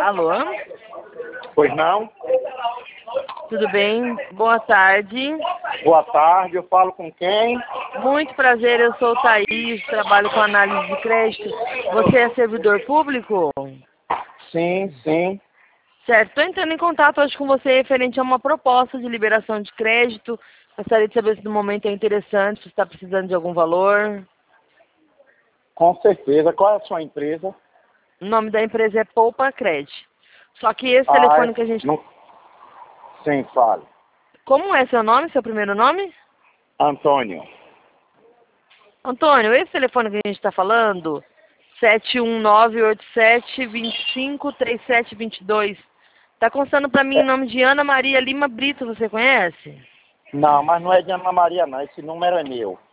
Alô? Pois não? Tudo bem? Boa tarde. Boa tarde, eu falo com quem? Muito prazer, eu sou Thaís, trabalho com análise de crédito. Você é servidor público? Sim, sim. Certo, estou entrando em contato hoje com você referente a uma proposta de liberação de crédito. Gostaria de saber se no momento é interessante, se está precisando de algum valor. Com certeza. Qual é a sua empresa? O nome da empresa é Poupa Cred. Só que esse telefone que a gente... Não... Sim, fale. Como é seu nome, seu primeiro nome? Antônio. Antônio, esse telefone que a gente está falando, 71987253722, está constando para mim em nome de Ana Maria Lima Brito, você conhece? Não, mas não é de Ana Maria não, esse número é meu.